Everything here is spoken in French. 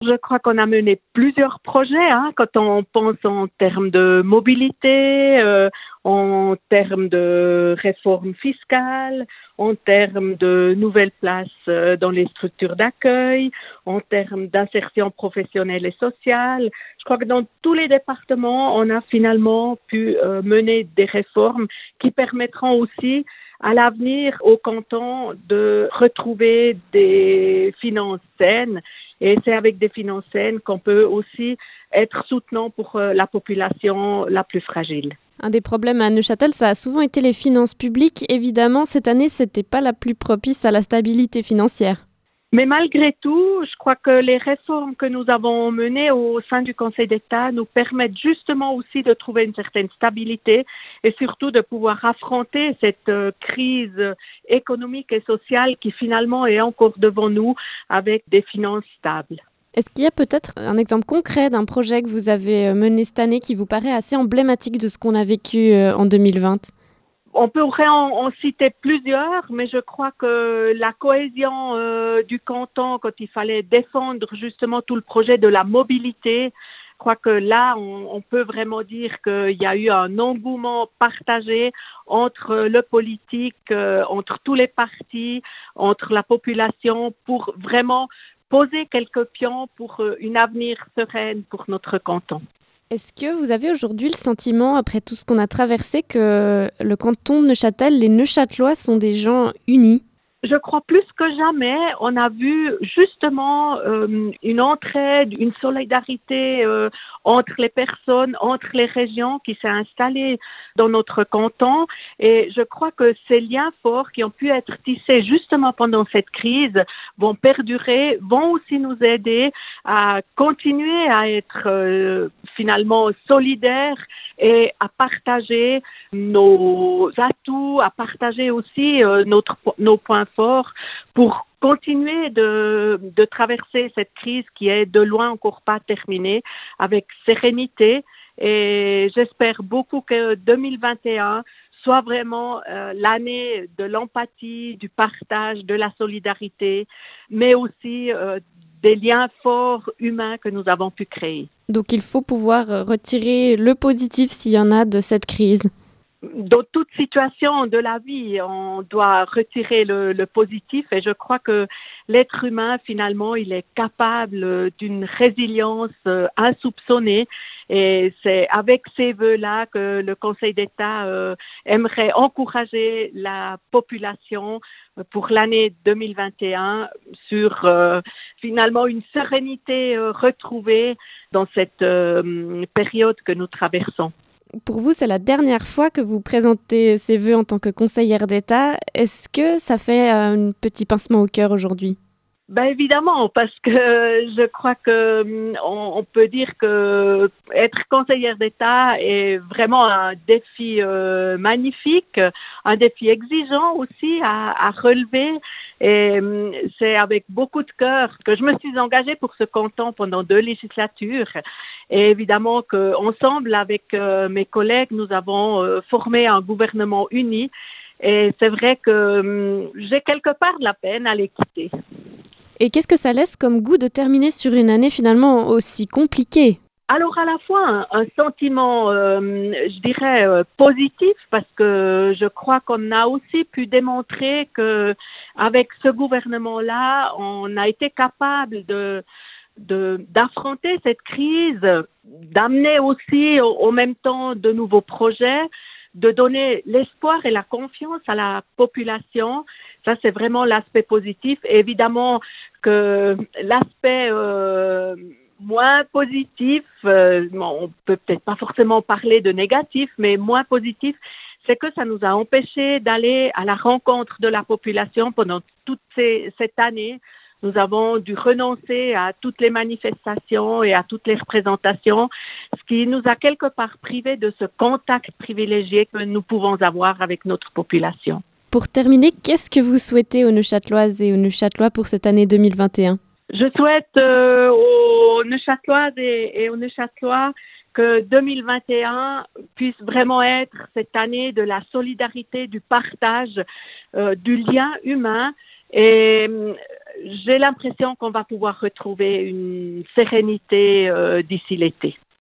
Je crois qu'on a mené plusieurs projets, quand on pense en termes de mobilité, en termes de réforme fiscale, en termes de nouvelles places dans les structures d'accueil, en termes d'insertion professionnelle et sociale. Je crois que dans tous les départements, on a finalement pu mener des réformes qui permettront aussi à l'avenir au canton de retrouver des finances saines. Et c'est avec des finances saines qu'on peut aussi être soutenant pour la population la plus fragile. Un des problèmes à Neuchâtel, ça a souvent été les finances publiques. Évidemment, cette année, c'était pas la plus propice à la stabilité financière. Mais malgré tout, je crois que les réformes que nous avons menées au sein du Conseil d'État nous permettent justement aussi de trouver une certaine stabilité et surtout de pouvoir affronter cette crise économique et sociale qui finalement est encore devant nous avec des finances stables. Est-ce qu'il y a peut-être un exemple concret d'un projet que vous avez mené cette année qui vous paraît assez emblématique de ce qu'on a vécu en 2020 ? On pourrait en citer plusieurs, mais je crois que la cohésion du canton, quand il fallait défendre justement tout le projet de la mobilité, je crois que là, on peut vraiment dire qu'il y a eu un engouement partagé entre le politique, entre tous les partis, entre la population, pour vraiment poser quelques pions pour une avenir sereine pour notre canton. Est-ce que vous avez aujourd'hui le sentiment, après tout ce qu'on a traversé, que le canton de Neuchâtel, les Neuchâtelois sont des gens unis ? Je crois plus que jamais, on a vu justement une entraide, une solidarité entre les personnes, entre les régions qui s'est installée dans notre canton. Et je crois que ces liens forts qui ont pu être tissés justement pendant cette crise vont perdurer, vont aussi nous aider à continuer à être finalement solidaires et à partager nos atouts, à partager aussi nos points forts pour continuer de traverser cette crise qui est de loin encore pas terminée avec sérénité. Et j'espère beaucoup que 2021 soit vraiment l'année de l'empathie, du partage, de la solidarité, mais aussi des liens forts humains que nous avons pu créer. Donc il faut pouvoir retirer le positif s'il y en a de cette crise. Dans toute situation de la vie, on doit retirer le positif et je crois que l'être humain, finalement, il est capable d'une résilience insoupçonnée et c'est avec ces vœux-là que le Conseil d'État aimerait encourager la population pour l'année 2021 sur finalement une sérénité retrouvée dans cette période que nous traversons. Pour vous, c'est la dernière fois que vous présentez ces vœux en tant que conseillère d'État. Est-ce que ça fait un petit pincement au cœur aujourd'hui ? Ben évidemment, parce que je crois que on peut dire que être conseillère d'État est vraiment un défi magnifique, un défi exigeant aussi à relever. Et c'est avec beaucoup de cœur que je me suis engagée pour ce canton pendant 2 législatures. Et évidemment qu'ensemble, avec mes collègues, nous avons formé un gouvernement uni. Et c'est vrai que j'ai quelque part de la peine à les quitter. Et qu'est-ce que ça laisse comme goût de terminer sur une année finalement aussi compliquée ? Alors à la fois un sentiment, je dirais, positif parce que je crois qu'on a aussi pu démontrer que avec ce gouvernement-là, on a été capable d'affronter cette crise, d'amener aussi au même temps de nouveaux projets, de donner l'espoir et la confiance à la population. Ça, c'est vraiment l'aspect positif. Et évidemment que l'aspect moins positif, on peut peut-être pas forcément parler de négatif, mais moins positif, c'est que ça nous a empêchés d'aller à la rencontre de la population pendant toute cette année. Nous avons dû renoncer à toutes les manifestations et à toutes les représentations, ce qui nous a quelque part privés de ce contact privilégié que nous pouvons avoir avec notre population. Pour terminer, qu'est-ce que vous souhaitez aux Neuchâteloises et aux Neuchâtelois pour cette année 2021 ? Je souhaite aux Neuchâteloises et aux Neuchâtelois que 2021 puisse vraiment être cette année de la solidarité, du partage, du lien humain. Et j'ai l'impression qu'on va pouvoir retrouver une sérénité d'ici l'été.